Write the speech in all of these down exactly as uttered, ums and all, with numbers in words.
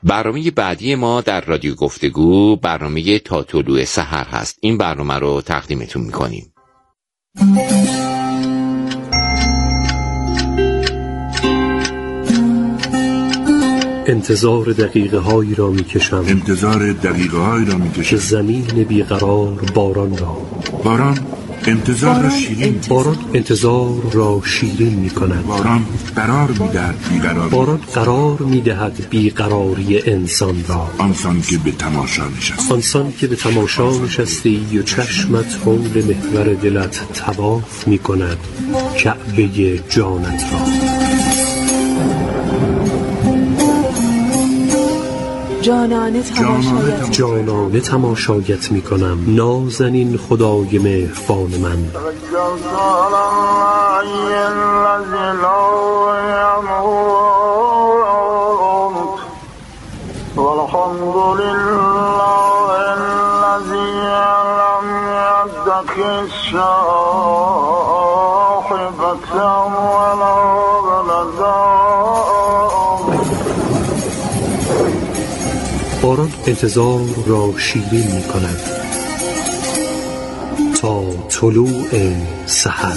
برنامه بعدی ما در رادیو گفتگو برنامه تا طلوع سحر هست. این برنامه رو تقدیمتون میکنیم. انتظار دقیقه هایی را می کشم انتظار دقیقه هایی را می کشم که زمین بیقرار باران را باران انتظار را شیرین باران انتظار را شیرین می کند. باران قرار می دهد بیقراری باران قرار می دهد بیقراری انسان را. آنسان که به تماشا نشستی آنسان که به تماشا نشستی و چشمت حول محور دلت طواف می کند کعبه جانت را. جانانه تماشایت جانانه تماشایت می کنم نازنین خدای مهربان من. باران انتظار را شیرین می کند تا طلوع سحر.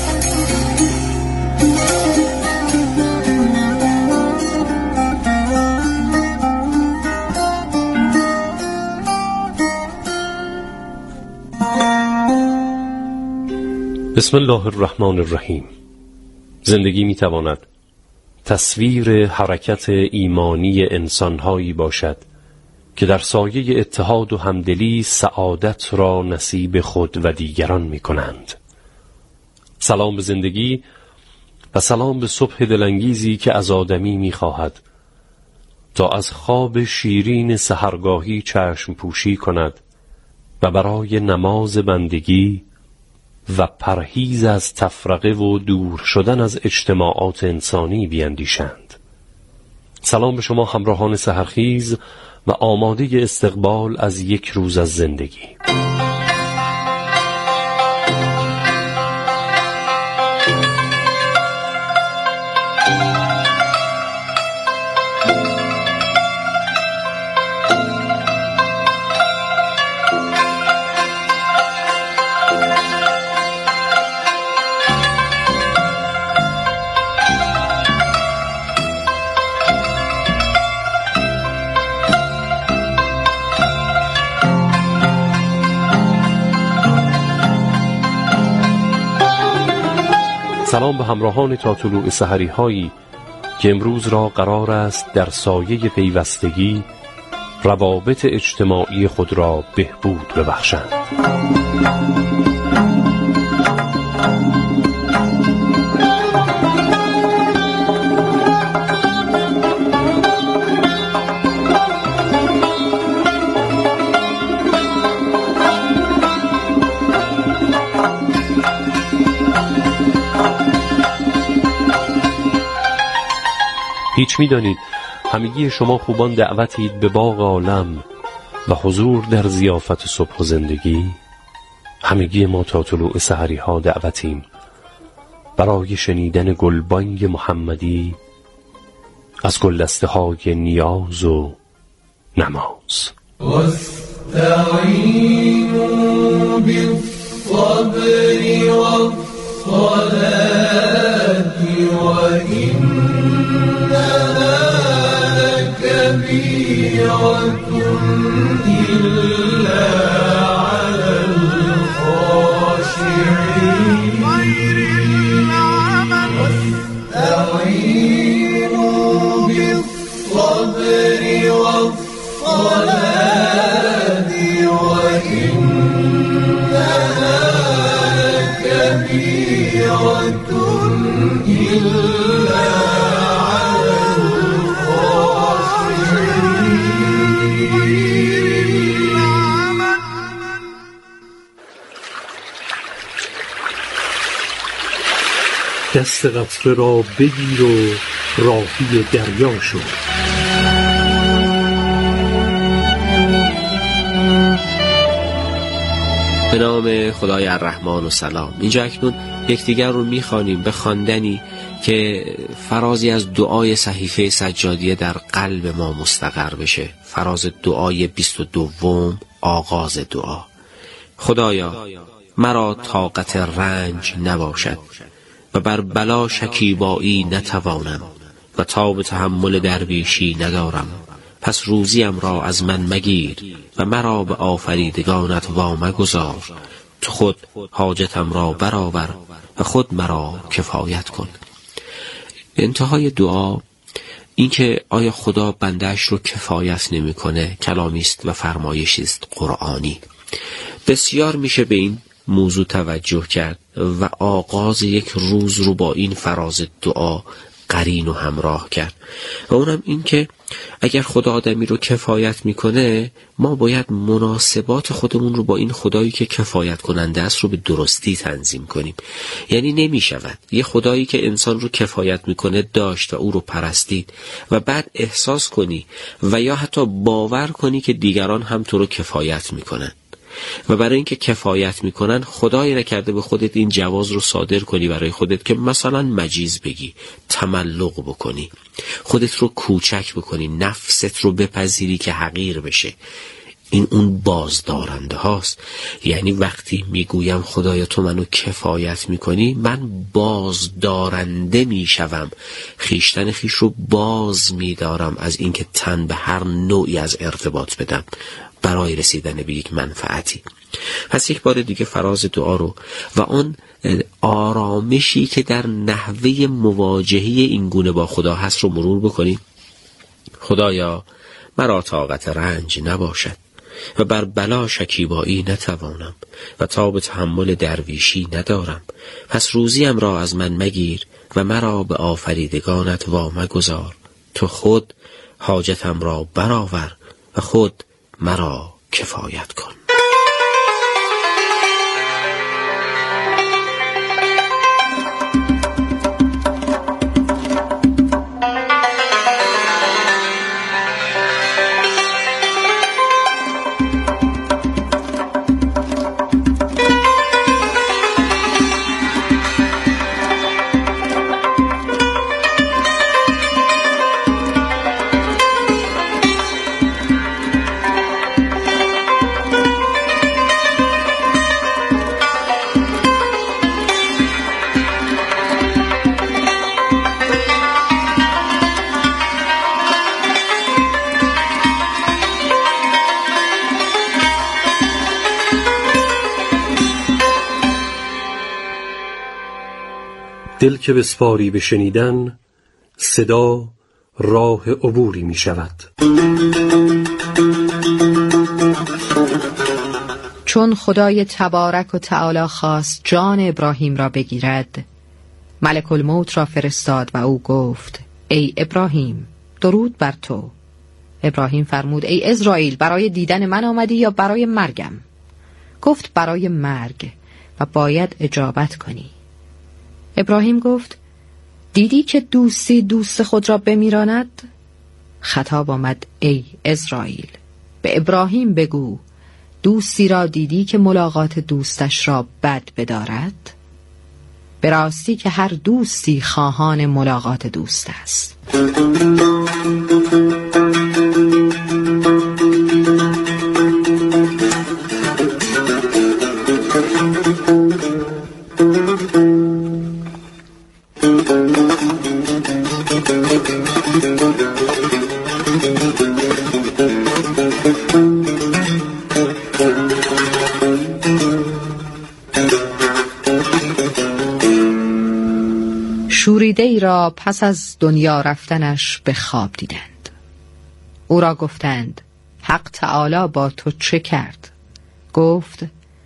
بسم الله الرحمن الرحیم. زندگی می تواند تصویر حرکت ایمانی انسانهایی باشد که در سایه اتحاد و همدلی سعادت را نصیب خود و دیگران می کنند. سلام به زندگی و سلام به صبح دلانگیزی که از آدمی می خواهد تا از خواب شیرین سحرگاهی چشم پوشی کند و برای نماز بندگی و پرهیز از تفرقه و دور شدن از اجتماعات انسانی بیندیشند. سلام به شما همراهان سحرخیز و آماده استقبال از یک روز از زندگی. سلام به همراهان تا طلوع سحری هایی که امروز را قرار است در سایه پیوستگی روابط اجتماعی خود را بهبود ببخشند. هیچ می دانید همگی شما خوبان دعوتید به باغ عالم و حضور در ضیافت صبح و زندگی. همگی ما تا طلوع سحری ها دعوتیم برای شنیدن گلبانگ محمدی از گلدسته های نیاز و نماز. واستعینوا بالصبر والصلاة وإنها لكبيرة إلا على الخاشعين. واستعينوا بالصبر والصلاة وإنها لكبيرة إلا على الخاشعين. دست قطره را بگیر و راهی دریا شو. به نام خدای الرحمن و سلام. اینجا اکنون یکدیگر رو میخوانیم به خواندنی که فرازی از دعای صحیفه سجادیه در قلب ما مستقر بشه. فراز دعای بیست و دوم، آغاز دعا. خدایا مرا طاقت رنج نباشد و بر بلا شکیبایی نتوانم و تاب تحمل درویشی ندارم، پس روزیم را از من مگیر و مرا به آفریدگانت وامگذار. تو خود حاجتم را برآور و خود مرا کفایت کن. انتهای دعا این که آیا خدا بنده‌اش رو کفایت نمی‌کنه کلامی است و فرمایشی است قرآنی. بسیار میشه به این موضوع توجه کرد و آغاز یک روز رو با این فراز دعا قرین و همراه کرد و اونم این که اگر خدا آدمی رو کفایت میکنه ما باید مناسبات خودمون رو با این خدایی که کفایت کننده است رو به درستی تنظیم کنیم. یعنی نمیشود یه خدایی که انسان رو کفایت میکنه داشت و او رو پرستید و بعد احساس کنی و یا حتی باور کنی که دیگران هم تو رو کفایت میکنن و برای اینکه کفایت میکنن خدایی نکرده به خودت این جواز رو صادر کنی برای خودت که مثلا مجیز بگی، تملق بکنی، خودت رو کوچک بکنی، نفست رو بپذیری که حقیر بشه. این اون بازدارنده هاست. یعنی وقتی میگویم خدایا تو منو کفایت میکنی، من بازدارنده میشوم، خیشتن خیش رو باز میدارم از اینکه تن به هر نوعی از ارتباط بدم برای رسیدن به یک منفعتی. پس یک بار دیگه فراز دعا رو و اون آرامشی که در نحوه مواجهه این گونه با خدا هست رو مرور بکنیم. خدایا مرا طاقت رنج نباشد و بر بلا شکیبایی نتوانم و تاب تحمل درویشی ندارم، پس روزیم را از من مگیر و مرا به آفریدگانت وامگذار. تو خود حاجتم را برآور و خود مرا کفایت کن. دل که بسپاری به شنیدن، صدا راه عبوری می شود. چون خدای تبارک و تعالی خواست جان ابراهیم را بگیرد، ملک الموت را فرستاد و او گفت ای ابراهیم درود بر تو. ابراهیم فرمود ای عزراییل برای دیدن من آمدی یا برای مرگم؟ گفت برای مرگ و باید اجابت کنی. ابراهیم گفت دیدی که دوستی دوست خود را بمیراند؟ خطاب آمد ای عزراییل به ابراهیم بگو دوستی را دیدی که ملاقات دوستش را بد بدارد؟ به راستی که هر دوستی خواهان ملاقات دوست است. شوریده ای را پس از دنیا رفتنش به خواب دیدند. او را گفتند حق تعالی با تو چه کرد؟ گفت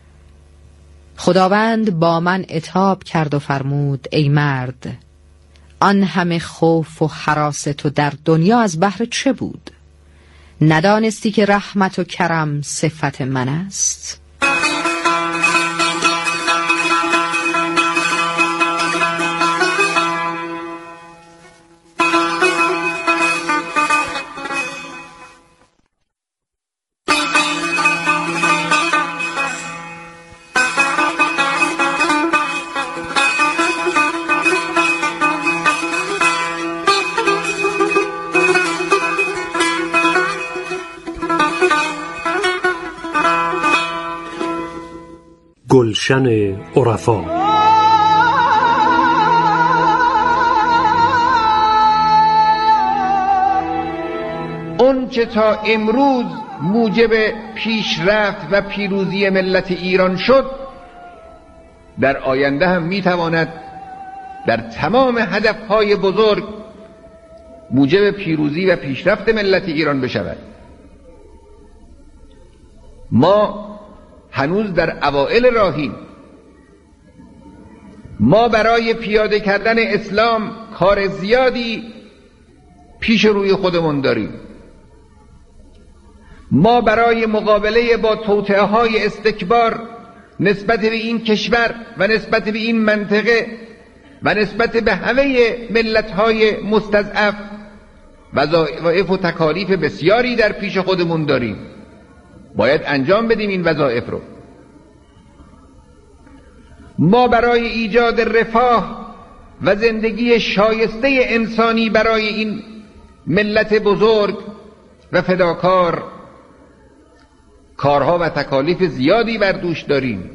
خداوند با من عتاب کرد و فرمود ای مرد آن همه خوف و هراس تو در دنیا از بهر چه بود؟ ندانستی که رحمت و کرم صفت من است؟ گلشن عرفا. اون که تا امروز موجب پیشرفت و پیروزی ملت ایران شد، در آینده هم میتواند در تمام هدفهای بزرگ موجب پیروزی و پیشرفت ملت ایران بشود. ما هنوز در اوائل راهیم. ما برای پیاده کردن اسلام کار زیادی پیش روی خودمون داریم. ما برای مقابله با توطئه های استکبار نسبت به این کشور و نسبت به این منطقه و نسبت به همه ملت های مستضعف وظایف و تکالیف بسیاری در پیش خودمون داریم. باید انجام بدیم این وظایف رو. ما برای ایجاد رفاه و زندگی شایسته انسانی برای این ملت بزرگ و فداکار کارها و تکالیف زیادی بر دوش داریم.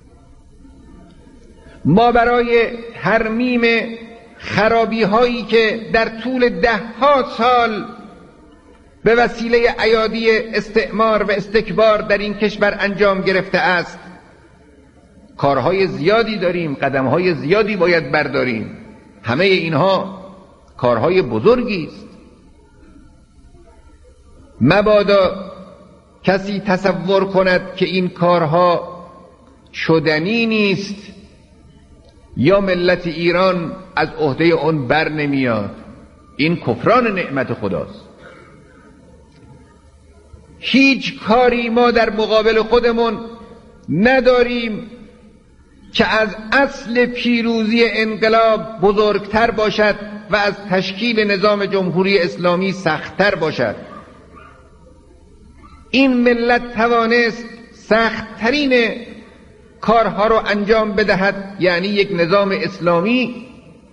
ما برای ترمیم خرابی هایی که در طول ده ها سال به وسیله ایادی استعمار و استکبار در این کشور انجام گرفته است کارهای زیادی داریم، قدمهای زیادی باید برداریم. همه اینها کارهای بزرگی است. مبادا کسی تصور کند که این کارها شدنی نیست یا ملت ایران از عهده اون بر نمیاد. این کفران نعمت خداست. هیچ کاری ما در مقابل خودمون نداریم که از اصل پیروزی انقلاب بزرگتر باشد و از تشکیل نظام جمهوری اسلامی سختتر باشد. این ملت توانست سختترین کارها رو انجام بدهد، یعنی یک نظام اسلامی،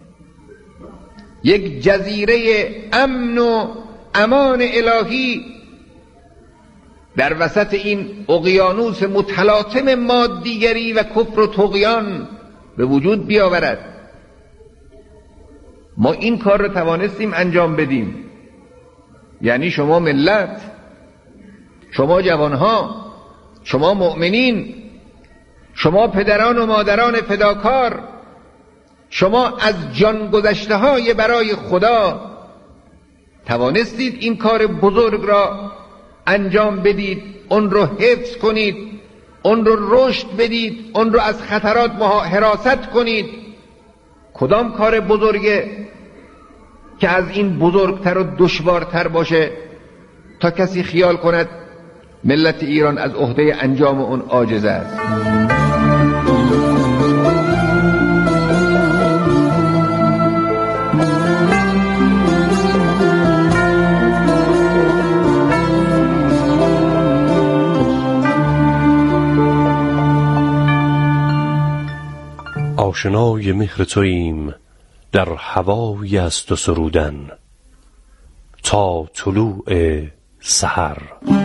یک جزیره امن و امان الهی در وسط این اقیانوس متلاطم مادیگری و کفر و طغیان به وجود بیاورد. ما این کار رو توانستیم انجام بدیم. یعنی شما ملت، شما جوانها، شما مؤمنین، شما پدران و مادران فداکار، شما از جان گذشته های برای خدا توانستید این کار بزرگ را انجام بدید، اون رو حفظ کنید، اون رو رشد بدید، اون رو از خطرات حراست کنید. کدام کار بزرگه که از این بزرگتر و دشوارتر باشه تا کسی خیال کند ملت ایران از عهده انجام اون عاجز است؟ آشنای مهر توییم در هوای از تو سرودن تا طلوع سحر.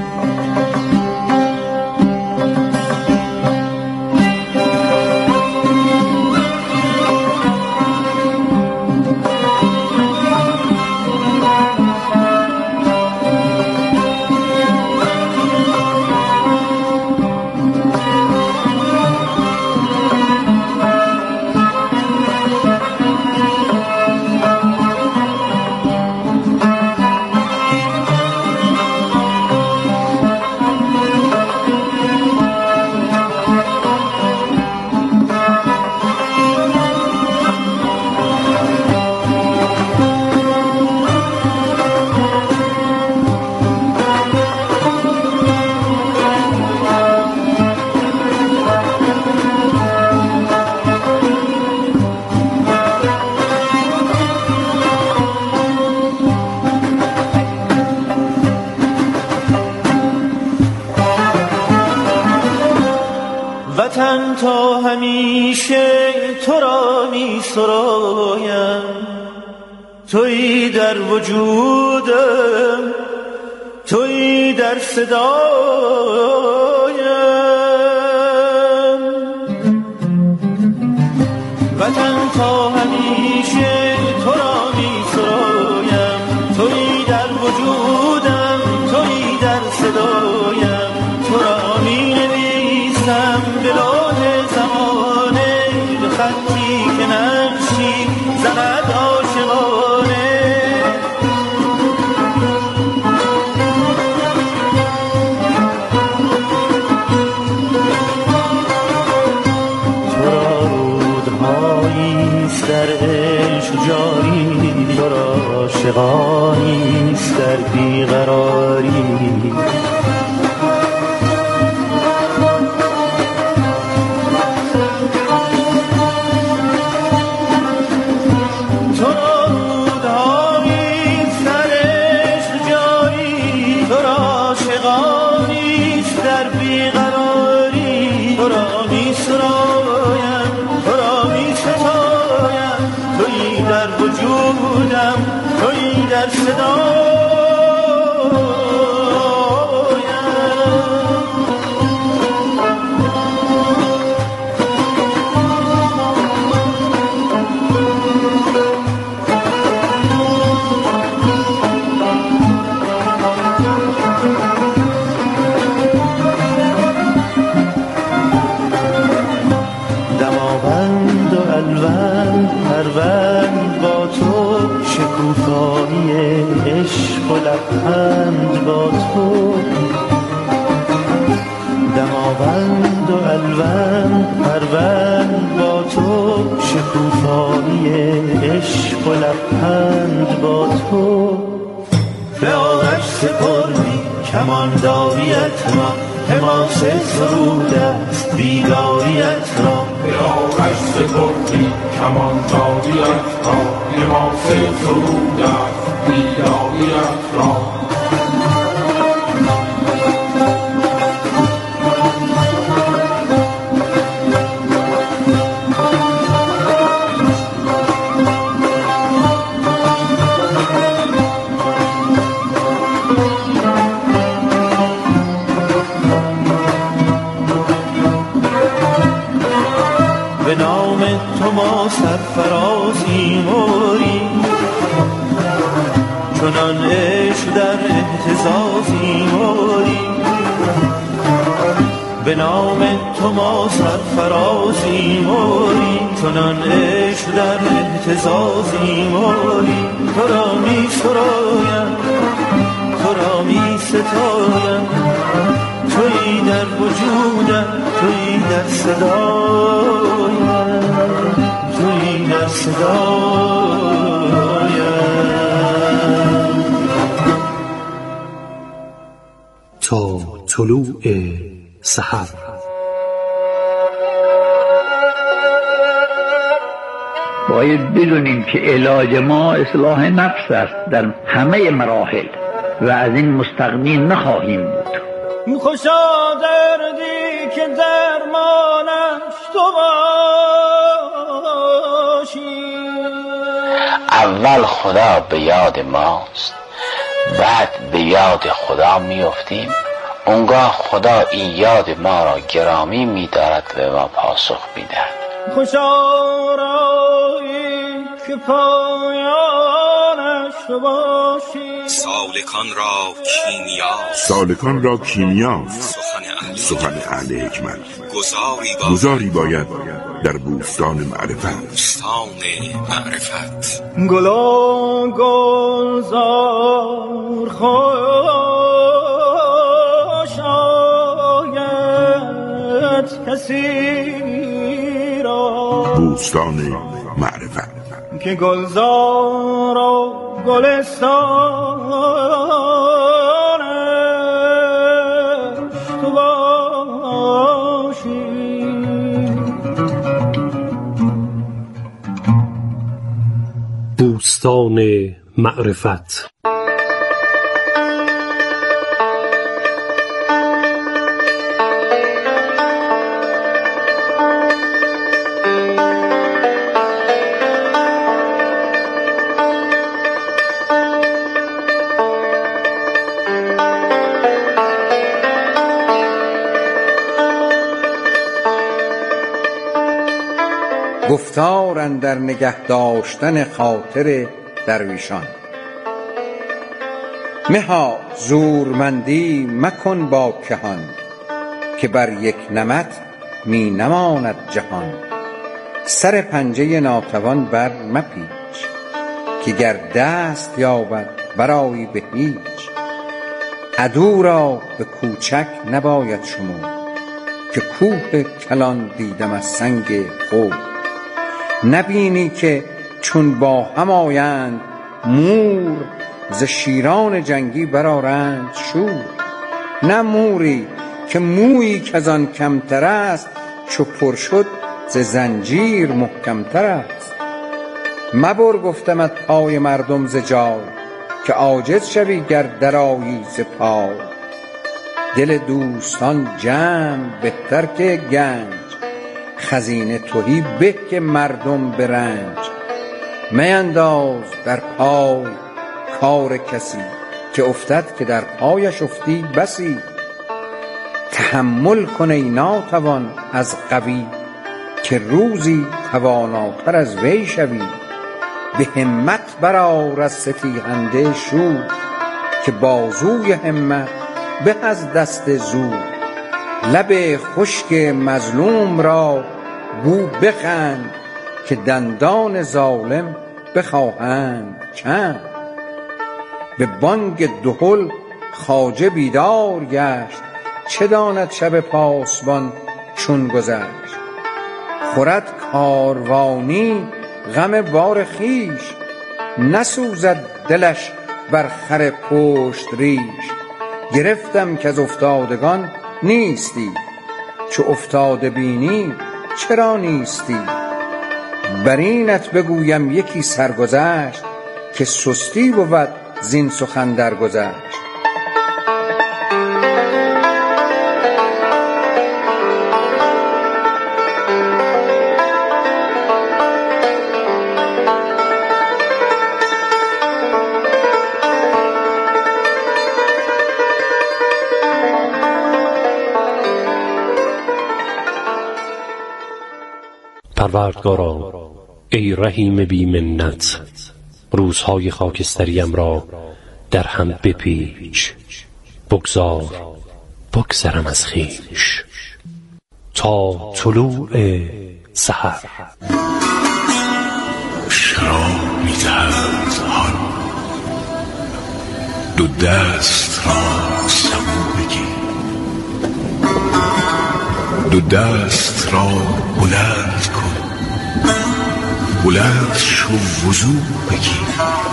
وطن تا همیشه تو را می سرایم، تویی در وجودم، تویی در صدایم. تا همیشه تو را می سرایم، تویی در وجودم، تویی در صدایم، تو را می نویسم به لوح زمانه، به خطی که نقشی زند عاشقانه. در عشق جاری، تو را عاشقانیست در بیقراری. تو را رودهاییست در عشق جاری، تو را عاشقانیست در بیقراری. تو را می سرایم، تو را می ستایم، تویی در وجودم، تویی در صدایم. دماوند و الوند پروند با تو، شکوفایی عشق و لبخند با تو. دماوند و الوند پروند با تو، شکوفایی عشق و لبخند با تو. به آرش سپردی کمانداریت را، حماس سرود است بیداریت را. به آرش سپردی کمانداریت را، حماس سرود است بیداریت را. به نام تو ما سرفرازی موری، چنان عشق در اهتزازی موری. به نام تو ما سرفرازی موری، چنان عشق در اهتزازی موری. تو را می سرایم، تو را می ستایم، تویی در وجودم، تویی در صدایم، تویی در صدایم. تا طلوع سحر. باید بدونیم که علاج ما اصلاح نفس است در همه مراحل و از این مستغنی نخواهیم بود. خوشا دردی که درمانش تو باشی. اول خدا به یاد ماست، بعد به یاد خدا میافتیم. اونگاه خدا این یاد ما را گرامی می‌دارد و ما پاسخ می‌دهد. خوشا رایی که پایانش تو باشی. سالکان را کیمیاست، سالکان را کیمیاست سخن اهل سخن اهل حکمت. گذاری باید, گذاری باید در بوستان معرفت. بوستان معرفت. گلا گلزار خوش آید کسی را. بوستان معرفت که گلزار و گلستانش تو باشی. بوستان معرفت. گفتار اندر نگه داشتن خاطر درویشان. مها زورمندی مکن با کهان، که بر یک نمط می نماند جهان. سر پنجه ناتوان بر مپیچ، که گر دست یابد برآیی به هیچ. عدو را به کوچک نباید شمرد، که کوه کلان دیدم از سنگ خود. نبینی که چون با هم آیند مور، ز شیران جنگی برآرند شور. نه موری که مویی که آن کمتر است، چو پر شد ز زنجیر محکمتر است. مبر گفتمت پای مردم ز جای، که عاجز شوی گر درآیی ز پای. دل دوستان جمع بهتر که گنج، خزینه تهی به که مردم به رنج. مینداز در پای کار کسی، که افتد که در پایش افتی بسی. تحمل کن ای ناتوان از قوی، که روزی تواناتر از وی شوی. به همت برآر از ستیزنده شور، که بازوی همت به از دست زور. لب خشک مظلوم را گو بخند، که دندان ظالم بخواهند چند. به بانگ دهل خواجه بیدار گشت، چه داند شب پاسبان چون گذشت. خورد کاروانی غم بار خویش، نسوزد دلش بر خر پشت ریش. گرفتم که از افتادگان نیستی، چو افتاده بینی چرا نیستی. بر اینت بگویم یکی سرگذشت، که سستی بود زین سخن درگذشت. پروردگارا، ای رحیم بی منت، روزهای خاکستریم را در هم بپیچ. بگذار بگذرم از خویش تا طلوع سحر. شراب می دهد حال، دو دست را سبو بگیر. دو دست را بلند کن، بلند شو وضو بگیر.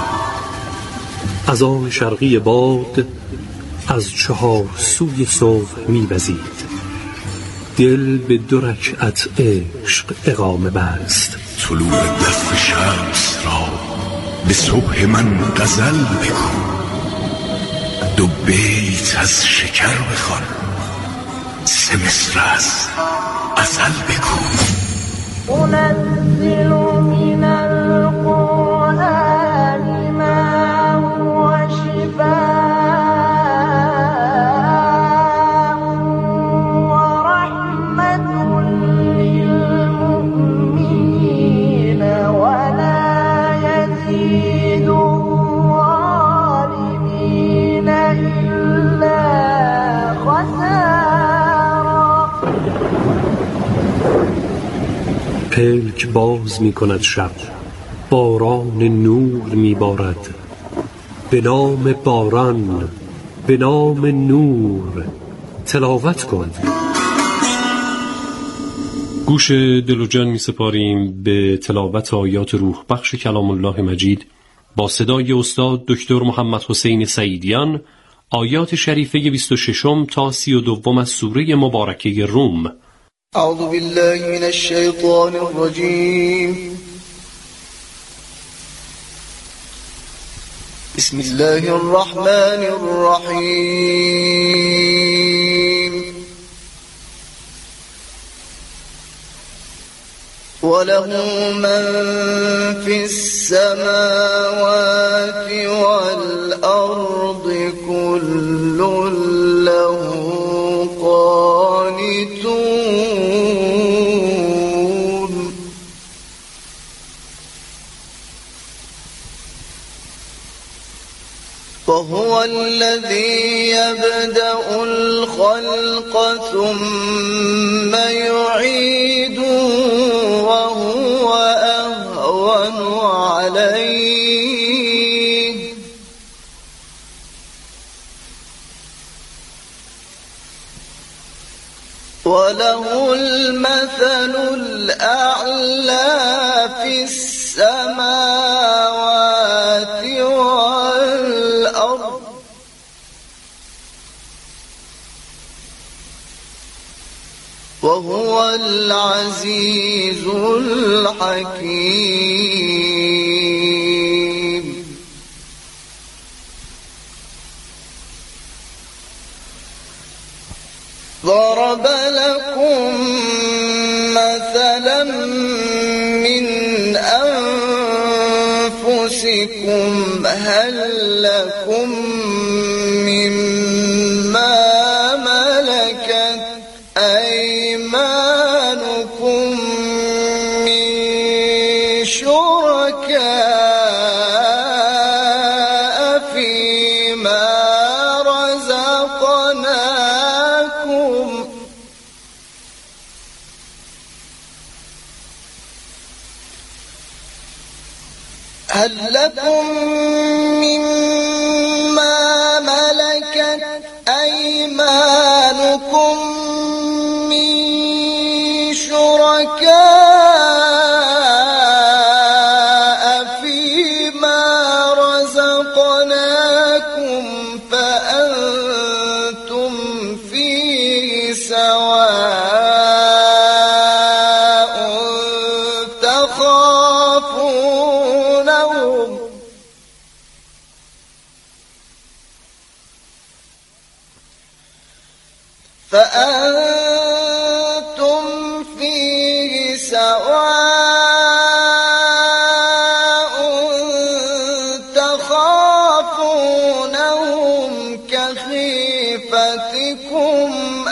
از آن شرقی باد از چهار سوی صبح می وزید. دل به دو رکعت عشق اقامه بست. طلوع دفع شمس را به صبح من غزل بگو. دو بیت از شکر بخوان، سه مصر از غزل بگو. أنزل من القرآن ما هو شفاء ورحمة للمؤمنين ولا يزيد الظالمين إلا خسارا. پلک باز می کند شب، باران نور می بارد. به نام باران، به نام نور تلاوت کن. گوش دل و جان می سپاریم به تلاوت آیات روح بخش کلام الله مجید با صدای استاد دکتر محمد حسین سعیدیان. آیات شریفه بیست و ششم تا سی و دوم از سوره مبارکه روم. أعوذ بالله من الشيطان الرجيم. بسم الله الرحمن الرحيم. وله من في السماوات والأرض كل له قانتون. وهو الذي يبدأ الخلق ثم يعيده وهو أهون عليه وله المثل الأعلى في السماوات والأرض وهو العزيز الحكيم. ضرب لكم مثلا من أنفسكم هل لكم مما ملكت أيمانكم من شركاء فيما رزقناكم هل لكم مما ملكت أيمانكم من شركاء فيما رزقناكم فأنتم فيه سواء تخافونهم فأنتم فيه سواء تخافونهم كخيفتكم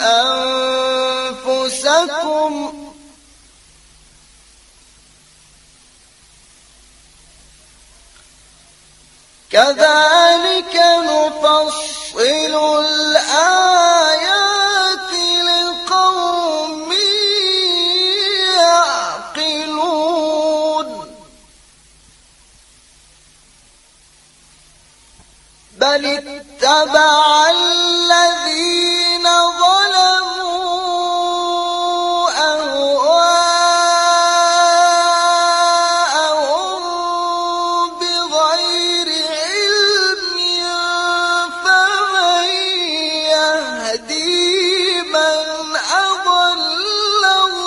أنفسكم كذلك نفصل الآيات لقوم يعقلون بل اتبع الذين ظلموا أهواءهم بغير علم فمن يهدي من أضل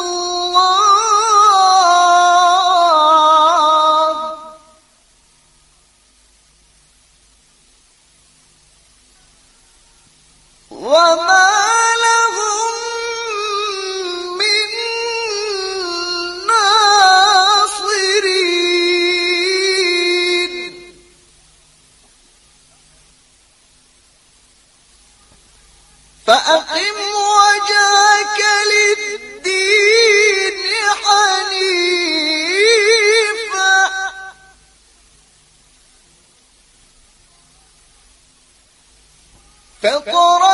الله وما لهم من ناصرين فأقم وجهك للدين حنيفا فطر